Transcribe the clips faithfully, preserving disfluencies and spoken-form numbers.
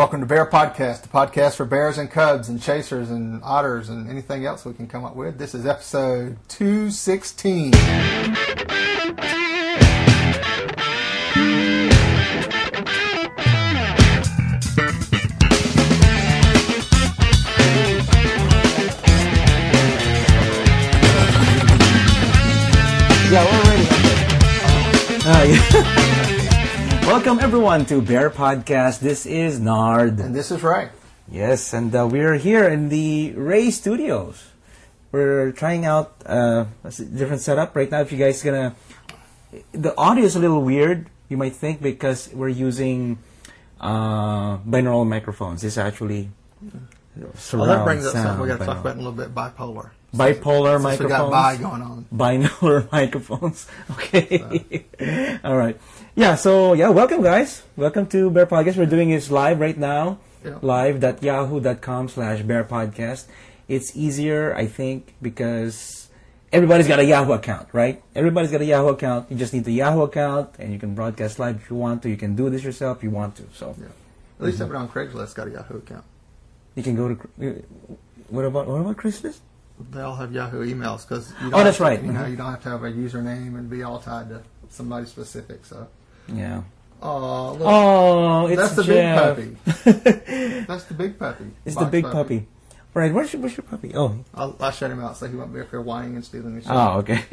Welcome to Bear Podcast, the podcast for bears and cubs and chasers and otters and anything else we can come up with. This is episode two sixteen. Yeah, we're ready. Uh, yeah. Welcome everyone to Bear Podcast. This is Nard. And this is Ray. Yes, and uh, we're here in the Ray Studios. We're trying out uh, a different setup right now. If you guys gonna, the audio is a little weird. You might think because we're using uh, binaural microphones. This actually surround Well, that brings up sound something we got to binaural. talk about in a little bit. Bipolar. Bipolar Since microphones. we got bi going on. Binaural microphones. Okay. So. All right. Yeah, so, yeah, welcome, guys. Welcome to Bear Podcast. We're doing this live right now. Yeah. live.yahoo.com slash Bear Podcast. It's easier, I think, because everybody's got a Yahoo account, right? Everybody's got a Yahoo account. You just need the Yahoo account, and you can broadcast live if you want to. You can do this yourself if you want to. So, Yeah. At least everyone on Craigslist got a Yahoo account. you can go to... What about, what about Craigslist? They all have Yahoo emails because you don't Oh, that's have to, right. You know, Mhm. you don't have to have a username and be all tied to somebody specific. So, Yeah. oh, look, Oh, it's that's the Jeff. big puppy. That's the big puppy. It's Box the big puppy. Right, where's your, where's your puppy? Oh, I'll, I'll shut him out so he won't be up here whining and stealing the show. oh, okay.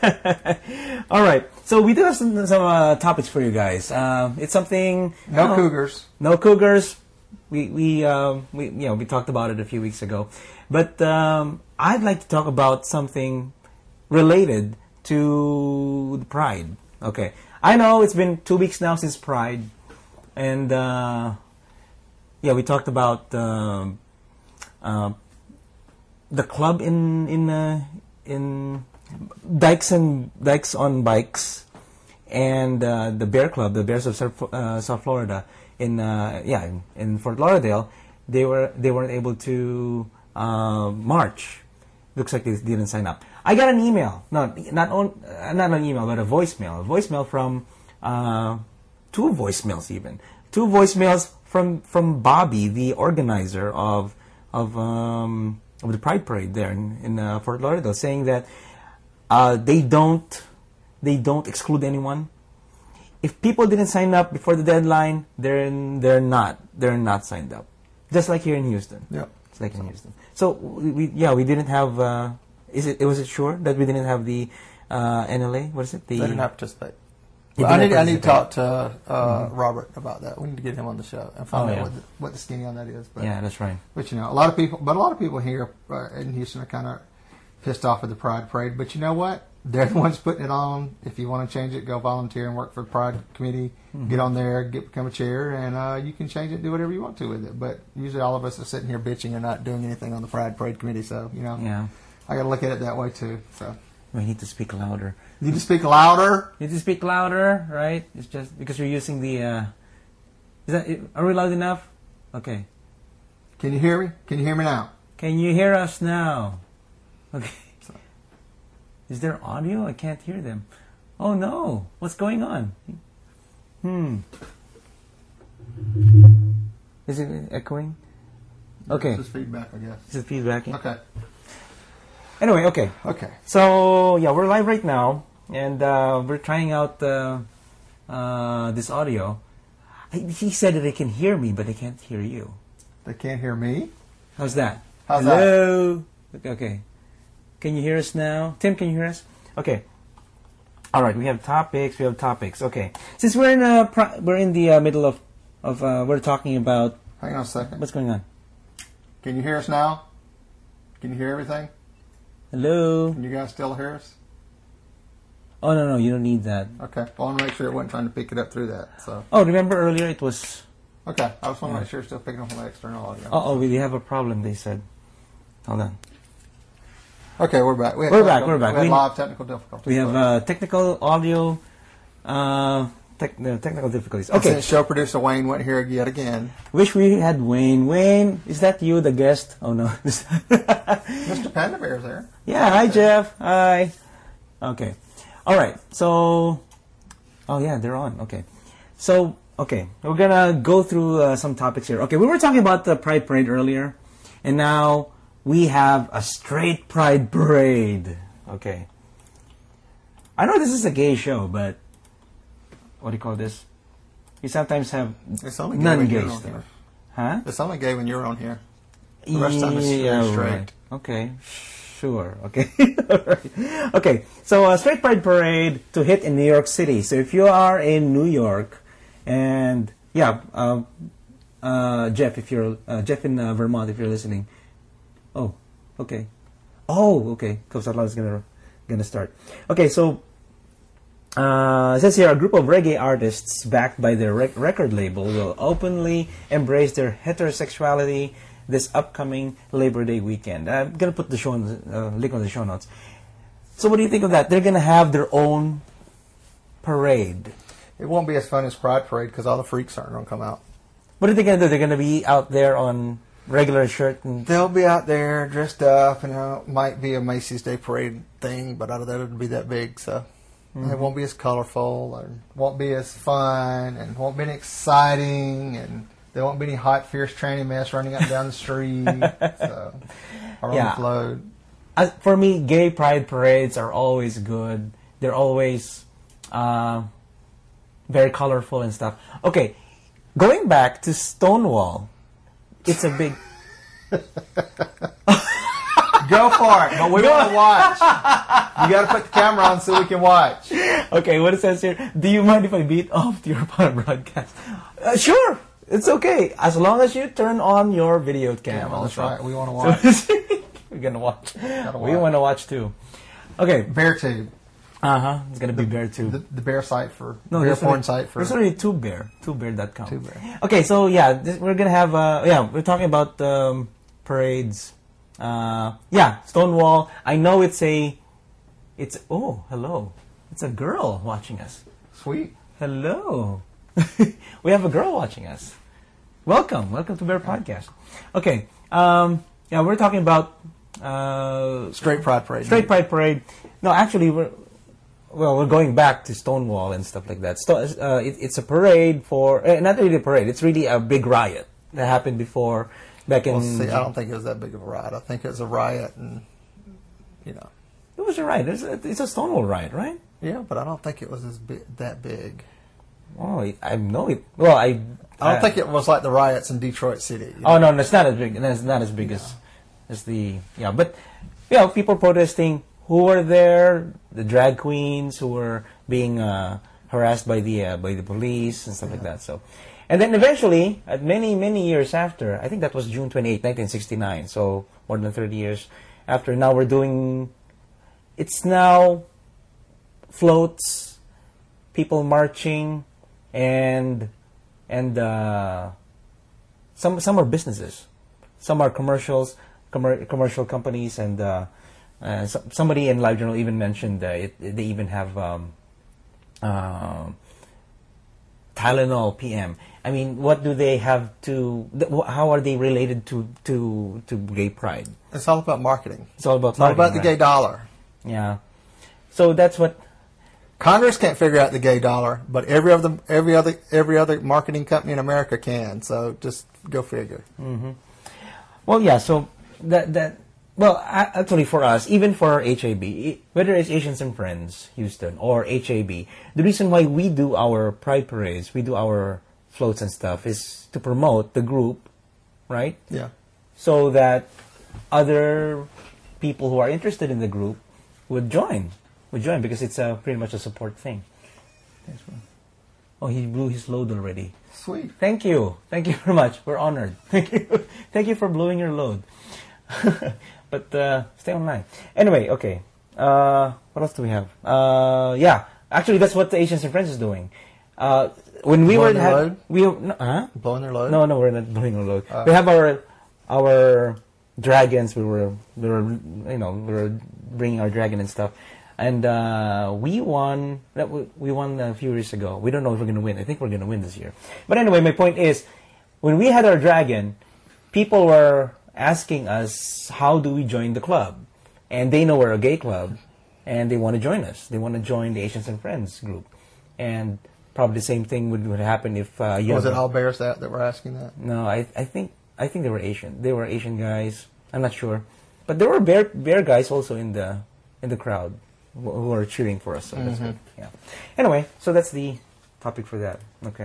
All right. So we do have some some uh, topics for you guys. Um, it's something. No uh, cougars. No cougars. We we um, we you know we talked about it a few weeks ago, but um, I'd like to talk about something related to the Pride. Okay, I know it's been two weeks now since Pride, and uh, yeah, we talked about um, uh, the club in in uh, in Dykes and Dykes on Bikes, and uh, the Bear Club, the Bears of South, uh, South Florida. In uh, yeah, in, in Fort Lauderdale, they were they weren't able to uh, march. Looks like they didn't sign up. I got an email, not not on uh, not an email, but a voicemail, a voicemail from uh, two voicemails even two voicemails from from Bobby, the organizer of of um, of the Pride Parade there in, in uh, Fort Lauderdale, saying that uh, they don't they don't exclude anyone. If people didn't sign up before the deadline, they're they're not they're not signed up. Just like here in Houston. Yeah. It's like in Houston. So we, we yeah we didn't have. Uh, is it was it sure that we didn't have the uh, N L A? What is it? The They didn't have to participate. They Well, I didn't need I need to participate. talk to uh, Mhm. Robert about that. We need to get him on the show and find Oh, out yeah. what, the, what the skinny on that is. But, Yeah, that's right. But you know, a lot of people, but a lot of people here uh, in Houston are kind of pissed off with the Pride Parade. But you know what? They're the ones putting it on. If you want to change it, go volunteer and work for the Pride Committee. Mhm. Get on there, get become a chair, and uh, you can change it, do whatever you want to with it. But usually, all of us are sitting here bitching and not doing anything on the Pride Parade Committee. So you know, Yeah, I got to look at it that way too. So we need to speak louder. you need to speak louder. You need to speak louder, right? It's just because you're using the. Uh, is that? Are we loud enough? Okay. Can you hear me? Can you hear me now? Can you hear us now? Okay. Is there audio? I can't hear them. Oh no! What's going on? Hmm. Is it echoing? Okay. This is feedback, I guess. Is it feedbacking? Okay. Anyway, okay. Okay. So yeah, we're live right now, and uh, we're trying out uh, uh, this audio. I, he said that they can hear me, but they can't hear you. They can't hear me. How's that? How's Hello? that? Okay. Can you hear us now? Tim, can you hear us? Okay. All right, we have topics. We have topics. Okay. Since we're in a pro- we're in the uh, middle of of uh, we're talking about Hang on a second. what's going on. Can you hear us now? Can you hear everything? Hello? Can you guys still hear us? Oh no no, you don't need that. Okay. Well, I want to make sure it wasn't trying to pick it up through that. So Oh, remember earlier it was. okay. I just want to Yeah. make sure it's still picking up on the external audio. Uh oh, we have a problem. They said. Hold on. Okay, we're back. We had We're back, technical- we're back. We had We- live technical difficulties. We have uh, technical audio, uh, tech, no, technical difficulties. Okay. Okay, Since show producer Wayne went here yet again. wish we had Wayne. Wayne, is that you, the guest? Oh no. Mister Panda Bear's there. Yeah, hi Jeff. Hi. Okay. All right. So, oh yeah, they're on. Okay. So Okay, we're gonna go through uh, some topics here. Okay, we were talking about the Pride Parade earlier, and now we have a straight Pride Parade. Okay. I know this is a gay show, but what do you call this? You sometimes have It's only gay when non-gay you're on stuff. here. Huh? It's only gay when you're on here. The rest of the time it's Yeah, straight. right. Okay, sure. Okay. Alright. Okay, so uh, Straight Pride Parade to hit in New York City. So if you are in New York, and yeah, uh, uh, Jeff, if you're uh, Jeff in uh, Vermont, if you're listening. Oh, okay. Oh, okay. Because is gonna gonna start. Okay, so uh, it says here a group of reggae artists backed by their rec- record label will openly embrace their heterosexuality this upcoming Labor Day weekend. I'm gonna put the show in the, uh, link on the show notes. So what do you think of that? They're gonna have their own parade. It won't be as fun as Pride Parade because all the freaks aren't going to come out. What are they gonna do? They're gonna be out there on regular shirt and They'll be out there dressed up, and it might be a Macy's Day Parade thing, but out of that it'll be that big, so mm-hmm. It won't be as colorful, and won't be as fun, and won't be exciting, and there won't be any hot, fierce tranny mess running up and down the street. So, or Yeah. on the float. As for me, gay pride parades are always good. They're always uh, very colorful and stuff. Okay, going back to Stonewall, it's a big... Go for it, but we want to watch. You got to put the camera on so we can watch. Okay, what it says here, do you mind if I beat off to your broadcast? Uh, sure, it's okay. As long as you turn on your video cam. Yeah, that's also. right, we want to watch. We're going to watch. Gotta We watch. want to watch too. Okay. Bear Tube. Uh-huh. It's going to be Bear too. The, the bear site for, No, bear there's porn already, site for. there's already two bear, two bear dot com. Two Bear. Okay, so yeah, this, we're gonna have uh, yeah, we're talking about um, parades. Uh, yeah, Stonewall. I know it's a, it's oh hello, it's a girl watching us. Sweet. Hello, we have a girl watching us. Welcome, welcome to Bear Podcast. Okay, um, yeah, we're talking about uh, Straight Pride Parade. Straight Pride Parade. No, actually, we're well, we're going back to Stonewall and stuff like that. Sto- uh, it, it's a parade for uh, not really a parade. It's really a big riot that happened before back in. Well, see, I don't think it was that big of a riot. I think it was a riot, and you know. It was a riot. It's a, it's a Stonewall riot, right? Yeah, but I don't think it was as bi- that big. Oh, I, I know it. Well, I. I don't think it was like the riots in Detroit City. you Oh know. no, it's not as big. It's not as big as as the yeah. But you know, people protesting who were there, the drag queens who were being uh, harassed by the uh, by the police and stuff like that. So, and then eventually, at many many years after, I think that was June twenty-eighth, nineteen sixty-nine. So more than thirty years after. Now we're doing. It's now floats, people marching, and and uh, some some are businesses, some are commercials, commer- commercial companies, and uh, uh, so, somebody in Live Journal even mentioned uh, it, they even have um, uh, Tylenol P M. I mean, what do they have to? Th- wh- how are they related to to to gay pride? It's all about marketing. It's all about It's all about the marketing, gay dollar. right? Yeah. So that's what. Congress can't figure out the gay dollar, but every other every other every other marketing company in America can. So just go figure. Mm-hmm. Well, yeah. So that that well, a- actually, for us, even for H A B, i- whether it's Asians and Friends Houston or H A B, the reason why we do our pride parades, we do our floats and stuff, is to promote the group, right? Yeah. So that other people who are interested in the group would join. Would join because it's a pretty much a support thing. Oh, he blew his load already. Sweet. Thank you. Thank you very much. We're honored. Thank you. Thank you for blowing your load. But uh, stay online. Anyway, okay. Uh, what else do we have? Uh, yeah. Actually, that's what the Asians and Friends is doing. Uh, when we Blowing were their had, load? we no, huh? Blowing their load. No, no, we're not blowing our load. Uh. we have our our dragons. We were we were you know we were bringing our dragon and stuff. And uh, we won. That we we won a few years ago. We don't know if we're going to win. I think we're going to win this year. But anyway, my point is, when we had our dragon, people were asking us, "How do we join the club?" And they know we're a gay club, and they want to join us. They want to join the Asians and Friends group. And probably the same thing would, would happen if uh, you Was it all bears that, that were asking that? No, I I think I think they were Asian. They were Asian guys. I'm not sure, but there were bear bear guys also in the in the crowd who, who were cheering for us. So that's Mhm. good. Yeah. Anyway, so that's the topic for that. Okay.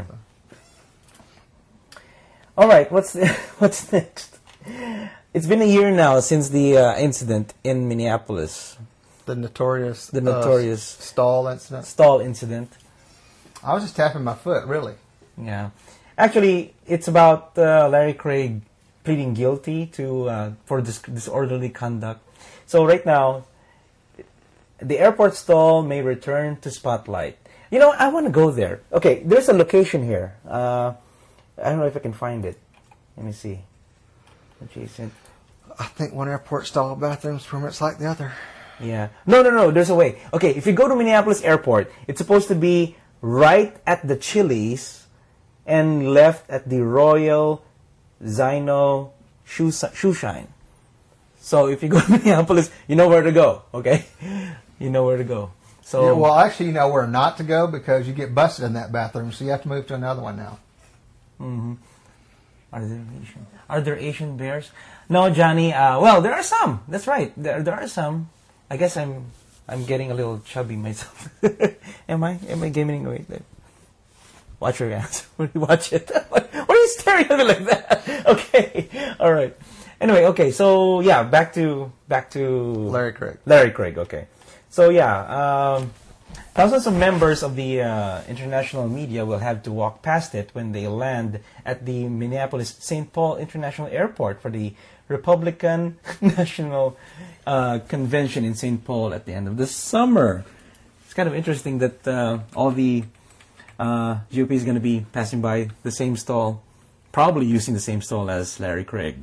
All right. What's the, what's next? It's been a year now since the uh, incident in Minneapolis, The notorious, the notorious uh, stall incident. stall incident. I was just tapping my foot, really. Yeah, actually, it's about uh, Larry Craig pleading guilty to uh, for dis- disorderly conduct. So right now, the airport stall may return to spotlight. You know, I want to go there. Okay, there's a location here. Uh, I don't know if I can find it. Let me see. Adjacent. I think one airport stall bathroom's pretty much like the other. Yeah. No, no, no. There's a way. Okay, if you go to Minneapolis Airport, it's supposed to be right at the Chili's and left at the Royal Zino Shoe, shoe Shine. So if you go to Minneapolis, you know where to go, okay? You know where to go. So Yeah, well, actually, you know where not to go because you get busted in that bathroom, so you have to move to another one now. hmm Are there Asian? Are there Asian bears? No, Johnny. Uh, well, there are some. That's right. There, there are some. I guess I'm, I'm getting a little chubby myself. am I? Am I gaining weight? Watch your hands. Watch it. What are you staring at me like that? Okay. All right. Anyway. Okay. So yeah, back to back to Larry Craig. Larry Craig. Okay. So yeah, um, thousands of members of the uh, international media will have to walk past it when they land at the Minneapolis Saint Paul International Airport for the Republican National uh, Convention in Saint Paul at the end of the summer. It's kind of interesting that uh, all the uh, G O P is going to be passing by the same stall, probably using the same stall as Larry Craig.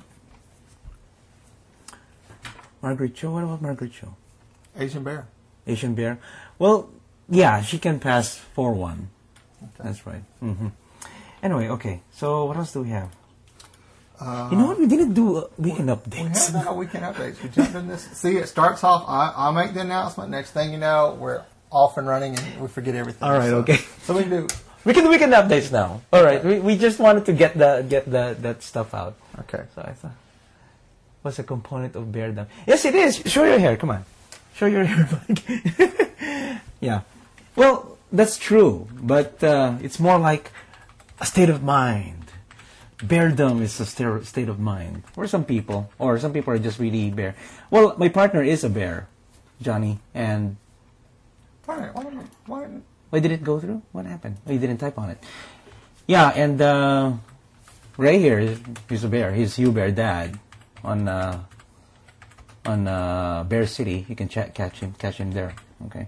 Margaret Cho, what about Margaret Cho? Asian bear. Asian bear. Well, yeah, she can pass four one. Okay. That's right. hmm Anyway, okay. So what else do we have? Uh, You know what? We didn't do uh, weekend We updates. have done weekend updates. We jumped in this. See, it starts off. I, I make the announcement. Next thing you know, we're off and running, and we forget everything. All right, So- okay. So we do. We can do weekend updates now. All right. We, we just wanted to get the get the that stuff out. Okay. So I thought, what's a component of beardom? Yes, it is. Show your hair. Come on. Show your hair. Yeah. Well, that's true, but uh, it's more like a state of mind. Beardom is a sta- state of mind. For some people, or some people are just really bear. Well, my partner is a bear, Johnny, and Why? Why? Why? why did it go through? What happened? Oh, you didn't type on it. Yeah, and uh, Ray here is he's a bear. He's Hugh Bear Dad on uh, on uh, Bear City. You can ch- catch him catch him there. Okay,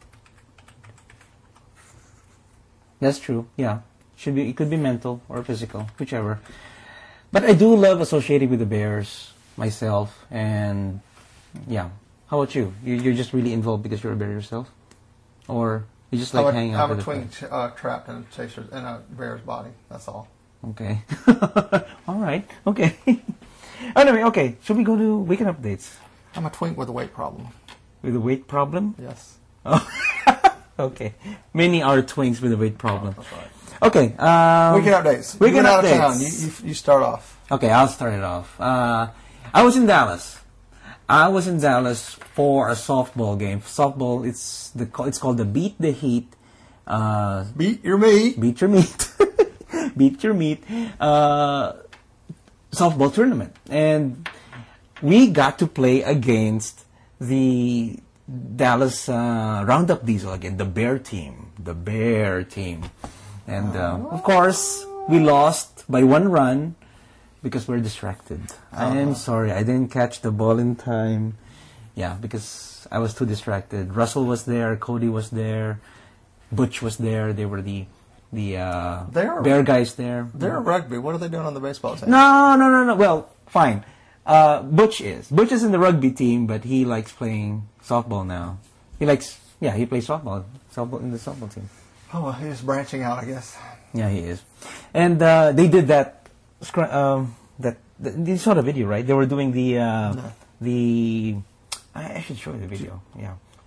that's true. Yeah, should be. It could be mental or physical, whichever. But I do love associating with the bears myself, and yeah. How about you? you you're just really involved because you're a bear yourself, or you just like I'm a, hanging out I'm a with the twin bears? ch- uh, trapped in a chaser in a bear's body. That's all. Okay. All right. Okay. Anyway, okay. Should we go to weekend updates I'm a twink with a weight problem. with the weight problem? Yes. Oh. Okay. Many are twinks with a weight problem. That's right. Okay. Um, Weekend updates. weekend you went out updates. of town. You, you, you start off. Okay, I'll start it off. Uh, I was in Dallas. I was in Dallas for a softball game. Softball, it's the it's called the Beat the Heat. Uh, Beat your meat. Beat your meat. Beat your meat. Uh, softball tournament. And we got to play against the Dallas uh, Roundup Diesel again, the Bear team. The Bear team. And uh, of course, we lost by one run because we're distracted. I am sorry, I didn't catch the ball in time. Yeah, because I was too distracted. Russell was there, Cody was there, Butch was there. They were the the uh, They're- Bear guys there. They're rugby. What are they doing on the baseball team? No, no, no, no. Well, fine. Uh, Butch is. Butch is in the rugby team, but he likes playing softball now. He likes, yeah, he plays softball, softball in the softball team. Oh, well, he's branching out, I guess. Yeah, he is. And uh, they did that. scr- Um, that th- you saw the video, right? They were doing the uh, No. the. I I should show you the video. Yeah,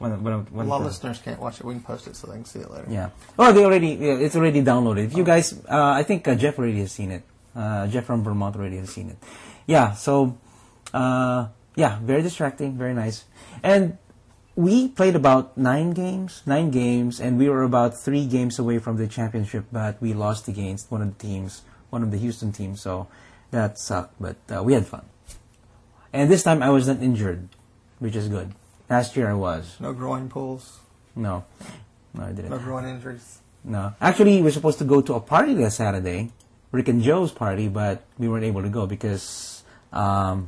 when, when, when a lot of the- listeners can't watch it. We can post it so they can see it later. Yeah. Oh, they already. Yeah, it's already downloaded. If you guys, uh, I think uh, Jeff already has seen it. Uh, Jeff from Vermont already has seen it. Yeah. So, uh, yeah, very distracting, very nice. And we played about nine games, nine games, and we were about three games away from the championship, but we lost against one of the teams, one of the Houston teams. So that sucked, but uh, we had fun. And this time I was not injured, which is good. Last year I was. No groin pulls. No, no, I didn't. No groin injuries. No. Actually, we were supposed to go to a party last Saturday, Rick and Joe's party, but we weren't able to go because um,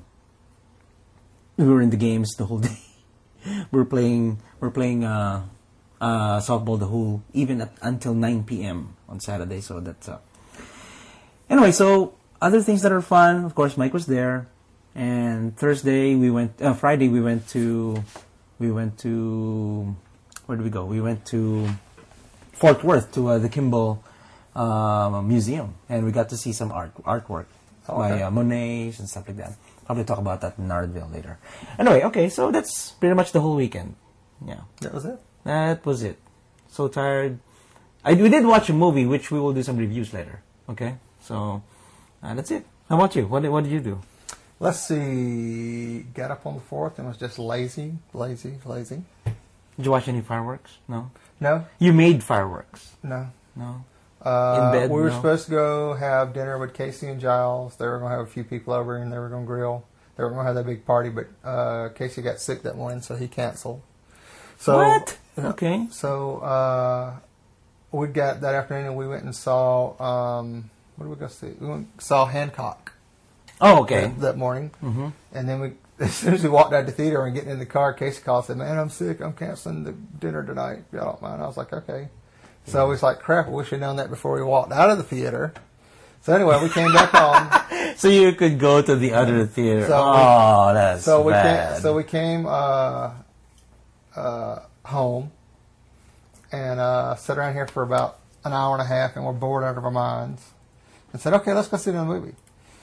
we were in the games the whole day. we're playing we're playing uh, uh, softball the whole, even at, until nine p.m. on Saturday, so that's uh. Anyway, so other things that are fun, of course, Mike was there, and Thursday we went, uh, Friday we went to, we went to, where did we go? We went to Fort Worth to uh, the Kimball uh, Museum, and we got to see some art artwork Oh, by okay. uh, Monets and stuff like that. Probably talk about that in Nardville later. Anyway, okay, so that's pretty much the whole weekend. Yeah, That was it. that was it. So tired. I we did watch a movie, which we will do some reviews later. Okay, so uh, that's it. How about you? What did, what did you do? Let's see. Got up on the fourth and was just lazy, lazy, lazy. Did you watch any fireworks? No. No, You made fireworks? no. No. Uh, In bed, we were no? supposed to go have dinner with Casey and Giles. They were going to have a few people over and they were going to grill. They were going to have that big party, but uh, Casey got sick that morning, so he canceled. So, What? yeah. Okay. So uh, we got that afternoon and we went and saw, um, what did we go see? We went, saw Hancock Oh, okay. that, that morning. Mm-hmm. And then we, as soon as we walked out of the theater and getting in the car, Casey called and said, "Man, I'm sick. I'm canceling the dinner tonight. If y'all don't mind." I was like, "Okay." So I was like, "Crap, I wish we'd known that before we walked out of the theater." So anyway, we came back home. So you could go to the other theater. So we- oh, that's So we bad. came. So we came uh, uh, home and uh, sat around here for about an hour and a half, and we're bored out of our minds. And said, "Okay, let's go see the movie."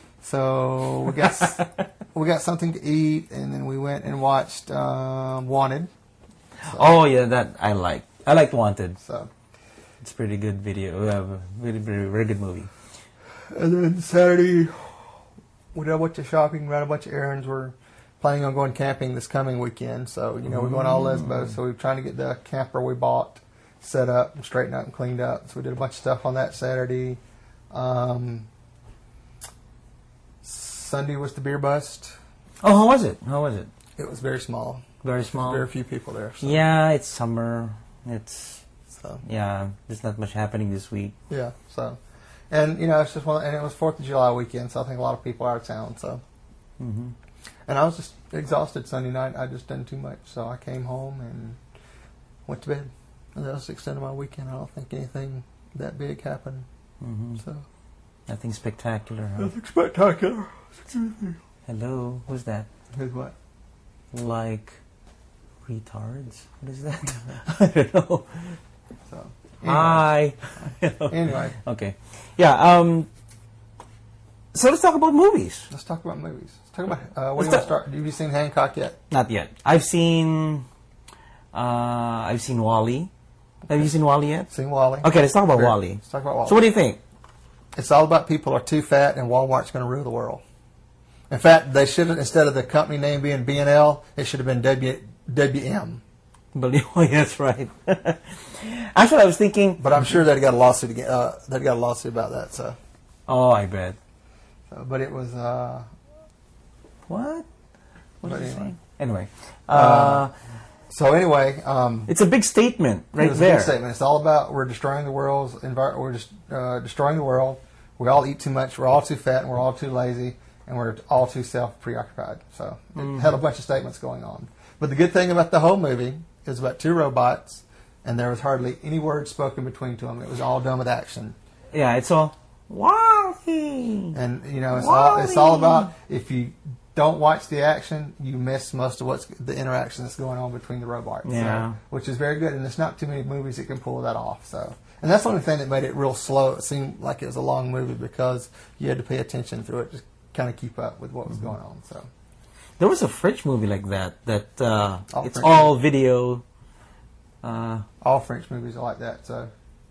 So we got s- we got something to eat, and then we went and watched uh, Wanted. oh, yeah, that I like. I like Wanted. So. It's a pretty good video. Uh, very, very, very good movie. And then Saturday, we did a bunch of shopping, ran a bunch of errands. We're planning on going camping this coming weekend. So, you know, we're going all Lesbos. So we're trying to get the camper we bought set up and straightened out and cleaned up. So we did a bunch of stuff on that Saturday. Um, Sunday was the beer bust. Oh, how was it? How was it? It was very small. Very small. Very few people there. So, Yeah, it's summer. It's So, yeah. There's not much happening this week. yeah. So, and, you know, it's just one, and it was fourth of July weekend. So I think a lot of people are out of town. So. Mm-hmm. And I was just exhausted Sunday night. I just done too much. So I came home and went to bed. And that was the extent of my weekend. I don't think anything that big happened. Mm-hmm. So Nothing spectacular. Huh? nothing spectacular. Hello, who's that? Who's what? Like retards? What is that? I don't know. So Hi. anyway, Okay. Yeah. Um. So let's talk about movies. let's talk about movies. Let's talk about uh, Let's what do you want ta- to start? Have you seen Hancock yet? Not yet. I've seen. Uh, I've seen Wall-E. Have you seen Wall-E yet? Seen Wall-E? Okay, let's talk about Very- Wall-E. Let's talk about Wall-E. So, what do you think? It's all about people are too fat and Walmart's going to rule the world. In fact, they should have, instead of the company name being B and L, it should have been W W M. Believe? Oh, yes, right. Actually, I was thinking. But I'm sure they'd got a lawsuit again. Uh, they'd got a lawsuit about that. So, Oh, I bet. so but it was. Uh, What? What But did you anyway. say? Anyway, uh, Uh, so anyway, um, it's a big statement it right was a there. big statement. It's all about we're destroying the world's envir- We're just uh, destroying the world. We all eat too much. We're all too fat, and we're all too lazy, and we're all too self preoccupied. So it had a bunch of statements going on. But the good thing about the whole movie is about two robots, and there was hardly any words spoken between two of them. It was all done with action. Yeah, it's all Wall-E. And you know, it's all it's all Wall-E. about if you don't watch the action, you miss most of what's the interaction that's going on between the robots. So, Yeah. which is very good, and there's not too many movies that can pull that off. So, and that's the only thing that made it real slow. It seemed like it was a long movie because you had to pay attention through it to kind of keep up with what was going on. So, There was a French movie like that. That uh, All it's French. all video, Uh, All French movies are like that. So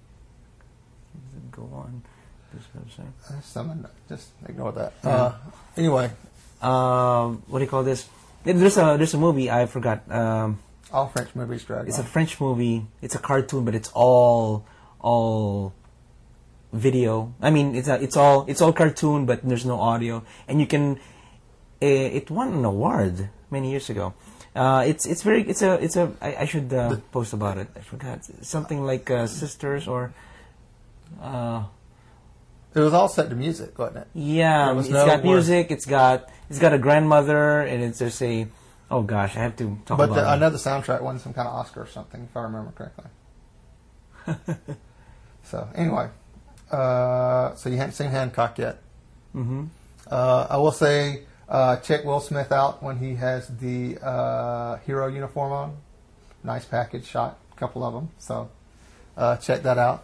go on. This website. uh, someone just ignore that. Uh, anyway, Um, what do you call this? There's a there's a movie I forgot. Um, all French movies drag it's on. a French movie. It's a cartoon, but it's all all video. I mean, it's a, it's all it's all cartoon, but there's no audio, and you can. Uh, it won an award many years ago. Uh, it's it's very it's a it's a I, I should uh, post about it. I forgot something like uh, Sisters or. Uh, It was all set to music, wasn't it? Yeah, There was it's no got word. music. It's got it's got a grandmother, and it's just a. Oh gosh, I have to talk But the, about I it. know the soundtrack won some kind of Oscar or something, if I remember correctly. So anyway, uh, so you haven't seen Hancock yet. Mm-hmm. Uh, I will say, uh, check Will Smith out when he has the uh, hero uniform on. Nice package shot, a couple of them. So uh, check that out.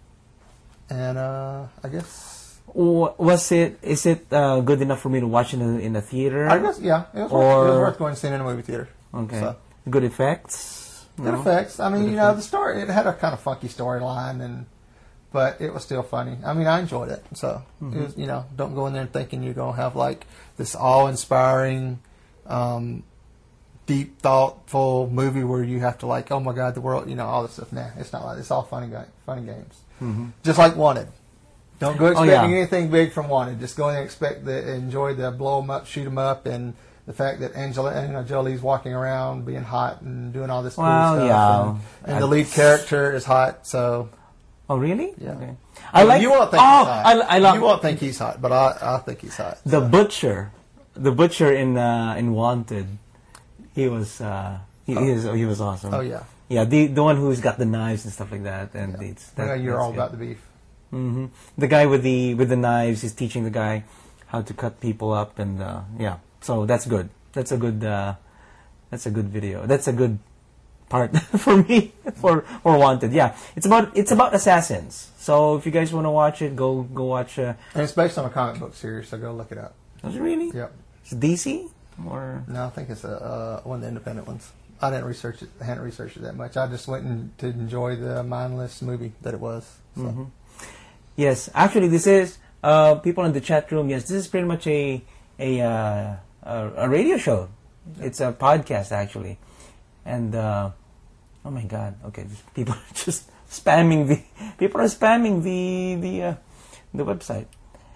And uh, I guess W- Was it? Is it uh, good enough for me to watch in a, in a theater? I guess yeah, it was, Or- worth, it was worth going to see it in a movie theater. Okay. So. Good effects. Good No? effects. I mean, Good you know, the effects. story it had a kind of funky storyline, and but it was still funny. I mean, I enjoyed it. So Mm-hmm. it was, you know, don't go in there thinking you're gonna have like this awe-inspiring, um, deep, thoughtful movie where you have to like, oh my God, the world, you know, all this stuff. Nah, it's not like it's all funny, ga- funny games. Mhm. Just like Wanted. Don't go Oh, expecting yeah. anything big from Wanted. Just go in and expect the enjoy the blow 'em up, shoot 'em up, and the fact that Angelina Jolie's walking around being hot and doing all this cool Well, stuff. yeah. And, and the lead character is hot, so Oh really? Yeah. Okay. I like. you won't think oh, he's hot. I, I love you won't think he's hot, but I, I think he's hot. the so. butcher. The butcher in uh, in Wanted. He was uh, he, he was he was awesome. Oh yeah, Yeah, the the one who's got the knives and stuff like that, and yeah. it's Yeah, that, you're that's all good. about the beef. hmm The guy with the with the knives is teaching the guy how to cut people up, and uh, yeah, so that's good. That's a good. Uh, that's a good video. That's a good part for me for for Wanted. Yeah, it's about it's about assassins. So if you guys want to watch it, go go watch. Uh, And it's based on a comic book series, so go look it up. was it really? Yep. Is it D C or? No, I think it's a, uh, one of the independent ones. I didn't research it. I hadn't researched it that much. I just went in to enjoy the mindless movie that it was. So. Mhm. Yes, actually, this is uh, people in the chat room. Yes, this is pretty much a a uh, a, a radio show. It's a podcast actually, and uh, oh my God, okay, just people are just spamming the people are spamming the the uh, the website.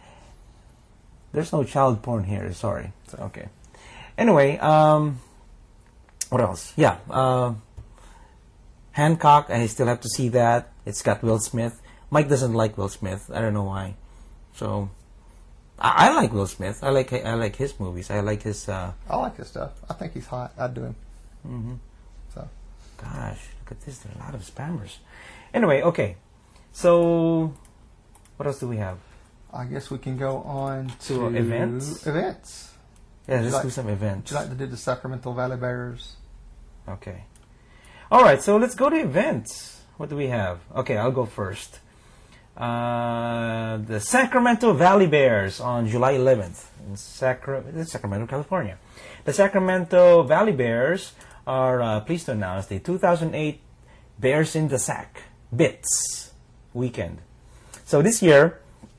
There's no child porn here. Sorry. Okay. Anyway, um, what else? Yeah, uh, Hancock. I still have to see that. It's got Will Smith. Mike doesn't like Will Smith. I don't know why. So, I, I like Will Smith. I like I like his movies. I like his. Uh, I like his stuff. I think he's hot. I'd do him. mhm. So Gosh, look at this. There are a lot of spammers. Anyway, okay. So, what else do we have? I guess we can go on To to, events? Events. Yeah, let's like- do some Would events. you like to do the Sacramento Valley Bears? Okay. All right, so let's go to events. What do we have? Okay, I'll go first. Uh, the Sacramento Valley Bears on July eleventh in Sacra- Sacramento, California. The Sacramento Valley Bears are uh, pleased to announce the two thousand eight Bears in the Sack Bits weekend. So this year,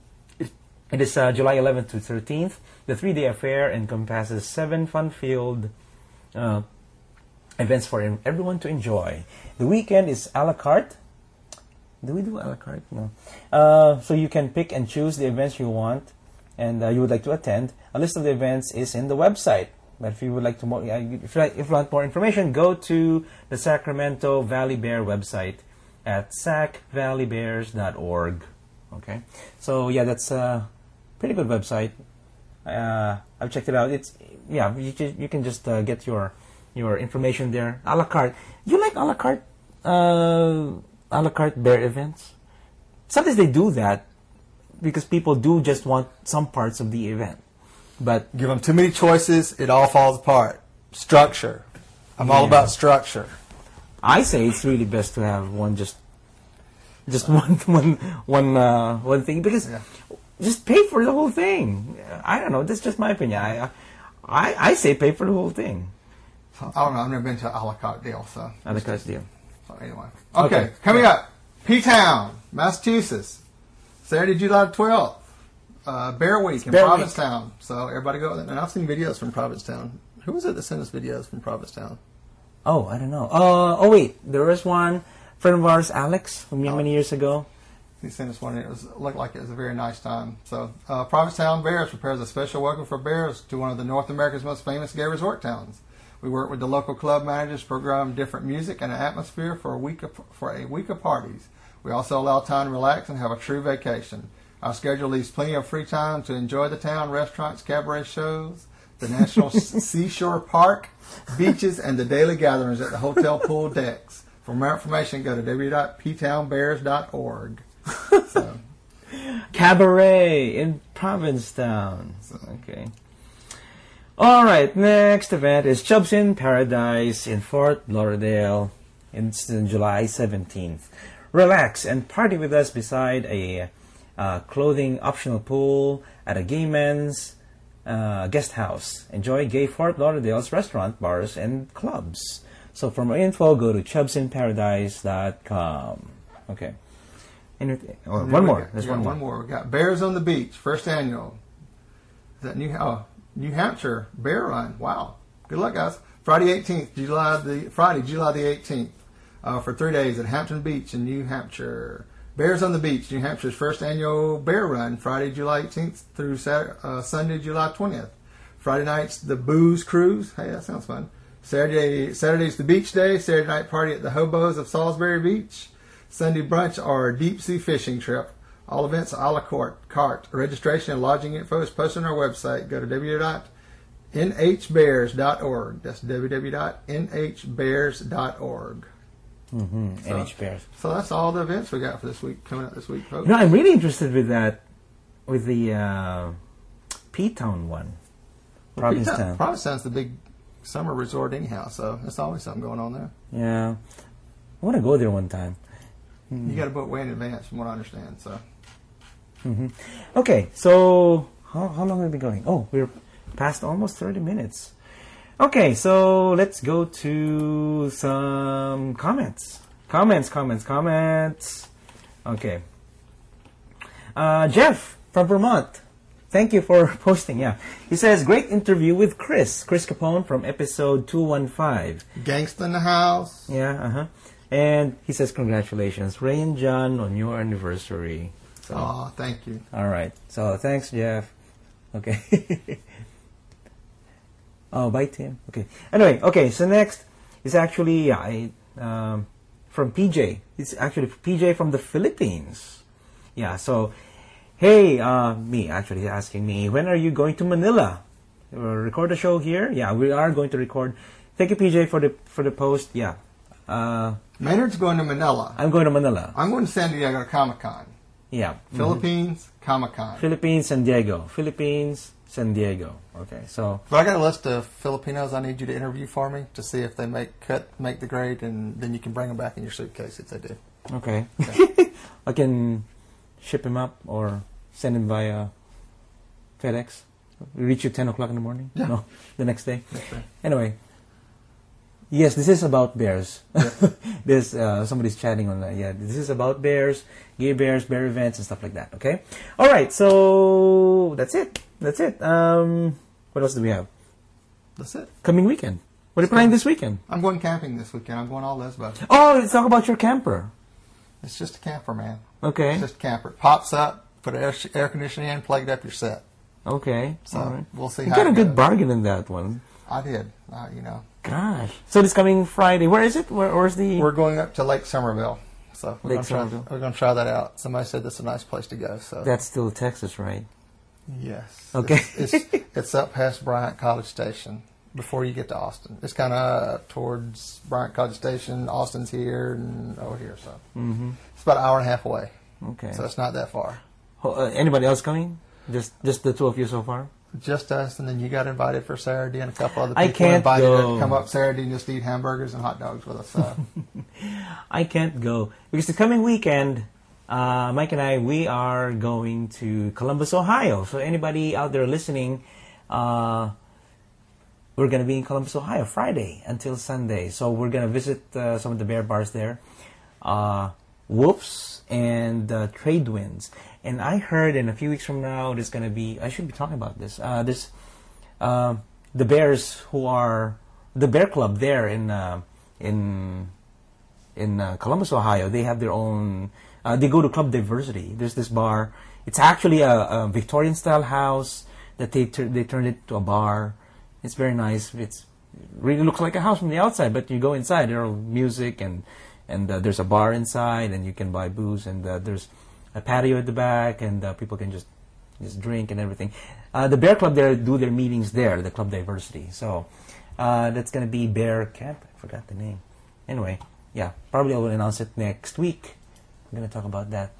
it is uh, July eleventh to thirteenth. The three-day affair encompasses seven fun-filled uh, events for em- everyone to enjoy. The weekend is a la carte. Do we do a la carte? No. Uh, so you can pick and choose the events you want and uh, you would like to attend. A list of the events is in the website. But if you would like to more, uh, if you like, if you want more information, go to the Sacramento Valley Bear website at sac valley bears dot org. Okay. So yeah, that's a pretty good website. Uh, I've checked it out. It's yeah, you ju- you can just uh, get your your information there. A la carte. You like a la carte? Uh, a la carte bear events? Sometimes they do that because people do just want some parts of the event. But Give them too many choices, it all falls apart. Structure. I'm all Yeah. about structure. I say it's really best to have one just just one one one uh, one thing because Yeah. just pay for the whole thing. I don't know. That's just my opinion. I I, I say pay for the whole thing. So, I don't know. I've never been to a a la carte deal, so A la carte deal. So anyway, okay, Okay. coming up, P-Town, Massachusetts, Saturday, July twelfth, uh, Bear Week in Bear Week. Provincetown. So everybody go there. And I've seen videos from Provincetown. Who was it that sent us videos from Provincetown? Oh, I don't know. Uh, oh, wait. There was one friend of ours, Alex, from many, many years ago. He sent us one. And it was looked like it was a very nice time. So uh, Provincetown Bears prepares a special welcome for bears to one of the North America's most famous gay resort towns. We work with the local club managers to program different music and an atmosphere for a week of, for a week of parties. We also allow time to relax and have a true vacation. Our schedule leaves plenty of free time to enjoy the town, restaurants, cabaret shows, the National Seashore Park, beaches, and the daily gatherings at the hotel pool decks. For more information, go to w w w dot p town bears dot org. So, Cabaret in Provincetown. Okay. All right, next event is Chubs in Paradise in Fort Lauderdale. It's on July seventeenth. Relax and party with us beside a uh, clothing optional pool at a gay men's uh, guest house. Enjoy gay Fort Lauderdale's restaurant, bars, and clubs. So for more info, go to chubs in paradise dot com. Okay. Anything, or one more. Got, There's one, one more. one more. We got Bears on the Beach, first annual. Is that New oh, New Hampshire Bear Run? Wow. Good luck, guys. Friday eighteenth, July the Friday, July the eighteenth, uh, for three days at Hampton Beach in New Hampshire. Bears on the Beach, New Hampshire's first annual Bear Run, Friday, July eighteenth through Saturday, uh, Sunday, July twentieth. Friday night's the Booze Cruise. Hey, that sounds fun. Saturday, Saturday's the Beach Day. Saturday night party at the Hobos of Salisbury Beach. Sunday brunch or deep sea fishing trip. All events a la carte. carte. Registration and lodging info is posted on our website. Go to w w w dot n h bears dot org. That's w w w dot n h bears dot org. Mm-hmm. So, N H Bears. So that's all the events we got for this week, coming up this week, folks. You know, I'm really interested with that, with the uh, P-Town one. Well, Provincetown. Provincetown- Provincetown's the big summer resort anyhow, so there's always something going on there. Yeah. I want to go there one time. You got to book way in advance, from what I understand. So, Mm-hmm. Okay, so how, how long have we been going? Oh, we're past almost thirty minutes. Okay, so let's go to some comments. Comments, comments, comments. Okay. Uh, Jeff from Vermont. Thank you for posting. Yeah. He says, great interview with Chris. Chris Capone from episode two fifteen. Gangsta in the house. Yeah, uh-huh. And he says, congratulations, Ray and John, on your anniversary. So, Oh, thank you. all right. So, thanks, Jeff. Okay. Oh, bye, Tim. Okay. Anyway, okay. So next is actually yeah, I, um, from P J. It's actually P J from the Philippines. Yeah. So, hey, uh, me actually asking me, when are you going to Manila? Uh, record a show here? Yeah, we are going to record. Thank you, P J, for the for the post. Yeah. Uh, Maynard's going to Manila. I'm going to Manila. I'm going to San Diego Comic Con. Yeah. Philippines, Comic Con. Philippines, San Diego. Philippines, San Diego. Okay. So. But I got a list of Filipinos I need you to interview for me to see if they make cut, make the grade, and then you can bring them back in your suitcase if they do. Okay. Okay. I can ship him up or send him via FedEx. Reach you ten o'clock in the morning? Yeah. No, the next day. Okay. Anyway. Yes, this is about bears. Yeah. This uh, somebody's chatting on that. Yeah, this is about bears, gay bears, bear events, and stuff like that. Okay. All right. So that's it. That's it. Um, what else do we have? That's it. Coming weekend. What are you planning this weekend? I'm going camping this weekend. I'm going all Lesbo. Oh, let's talk about your camper. It's just a camper, man. Okay. It's just a camper. It pops up, put air, air conditioning in, plugged up your set. Okay. So All right. we'll see You how got a it good goes. bargain in that one. I did. Uh, you know. Gosh. So this coming Friday, where is it? Where, where's the... We're going up to Lake Somerville. So we're Lake gonna try, Somerville. we're going to try that out. Somebody said that's a nice place to go. So That's still Texas, right? yes. Okay. It's, it's, it's up past Bryant College Station before you get to Austin. It's kind of towards Bryant College Station. Austin's here and over here. So Mm-hmm. it's about an hour and a half away. Okay. So it's not that far. Ho- uh, anybody else coming? Just just the two of you so far? Just us, and then you got invited for Saturday, and a couple other people I can't invited go. to come up Saturday and just eat hamburgers and hot dogs with us. So. I can't go. Because the coming weekend, uh, Mike and I, we are going to Columbus, Ohio. So anybody out there listening, uh, we're going to be in Columbus, Ohio, Friday until Sunday. So we're going to visit uh, some of the bear bars there. Uh, Wolves and uh, Trade Winds. And I heard in a few weeks from now, there's going to be, I should be talking about this, uh, there's uh, the Bears who are, the Bear Club there in uh, in in uh, Columbus, Ohio. They have their own, uh, they go to Club Diversity. There's this bar. It's actually a, a Victorian-style house that they tur- they turned it to a bar. It's very nice. It's, it really looks like a house from the outside, but you go inside, there are music and and uh, there's a bar inside, and you can buy booze, and uh, there's a patio at the back, and uh, people can just just drink and everything. Uh, the Bear Club there do their meetings there, the Club Diversity. So uh, that's going to be Bear Camp. I forgot the name. Anyway, yeah, probably I will announce it next week. I'm going to talk about that.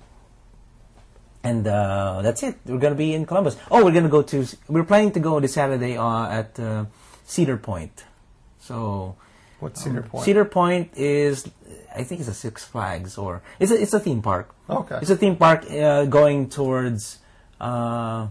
And uh, that's it. We're going to be in Columbus. Oh, we're going to go to, we're planning to go this Saturday uh, at uh, Cedar Point. So, What's Cedar um, Point? Cedar Point is, I think it's a Six Flags, or it's a, it's a theme park. Okay. It's a theme park uh, going towards uh,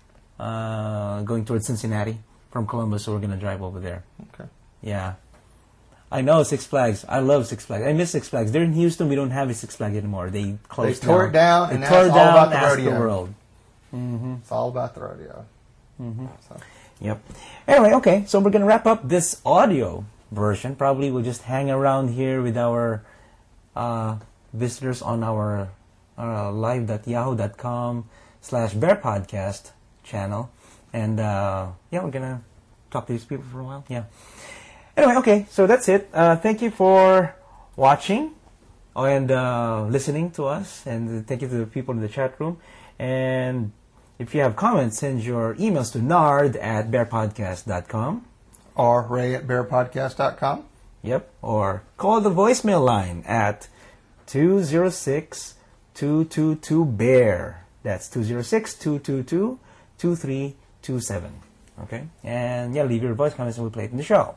uh, going towards Cincinnati from Columbus. So we're going to drive over there. Okay. Yeah. I know Six Flags. I love Six Flags. I miss Six Flags. They're in Houston. We don't have a Six Flags anymore. They closed They tore down. it down, They and now tore it's it all down about the Astor rodeo. World. Mm-hmm. It's all about the rodeo. Mm-hmm. So. Yep. Anyway, okay. So we're going to wrap up this audio version. Probably we'll just hang around here with our uh, visitors on our uh, live.yahoo.com slash bear podcast channel. And uh, yeah, we're going to talk to these people for a while. Yeah. Anyway, okay, so that's it. Uh, thank you for watching and uh, listening to us, and thank you to the people in the chat room. And if you have comments, send your emails to nard at bear podcast dot com. Or Ray at bear podcast dot com. Yep, or call the voicemail line at two oh six, two two two, bear. That's two oh six, two two two, two three two seven. Okay? And yeah, leave your voice comments and we'll play it in the show.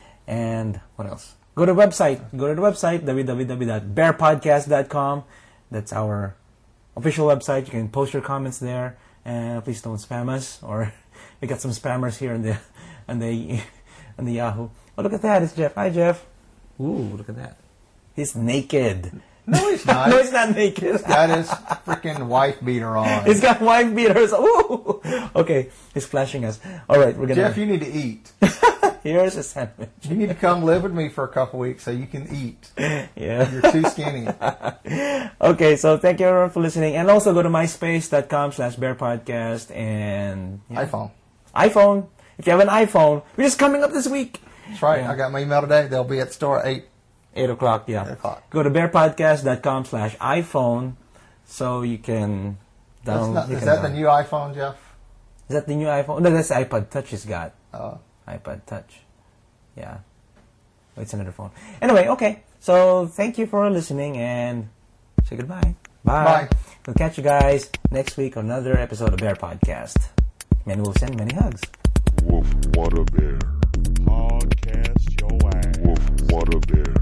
And what else? Go to the website. Go to the website, w w w dot bear podcast dot com. That's our official website. You can post your comments there. And please don't spam us. Or we got some spammers here on the on the on the Yahoo. Oh, look at that. It's Jeff. Hi, Jeff. Ooh, look at that. He's naked. No, he's not. No, he's not naked. He's got his freaking wife beater on. He's got wife beaters. Ooh. Okay, he's flashing us. All right, we're gonna. Jeff, you need to eat. Here's a sandwich. You need to come live with me for a couple weeks so you can eat. Yeah. You're too skinny. Okay, so thank you everyone for listening. And also go to myspace.com slash bear podcast and yeah. iPhone. iPhone. If you have an iPhone, we're just coming up this week. That's right. Yeah. I got my email today. They'll be at the store at eight. Eight o'clock, yeah. Eight o'clock. Go to bearpodcast.com slash iPhone so you can That's download. not, you is can that the download. new iPhone, Jeff? Is that the new iPhone? No, that's the iPod Touch he's got. Uh, iPod Touch. Yeah. Oh, it's another phone. Anyway, okay. So thank you for listening and say goodbye. Bye. Bye. We'll catch you guys next week on another episode of Bear Podcast. And we'll send many hugs. Woof, what a bear. Podcast your ass. Woof, what a bear.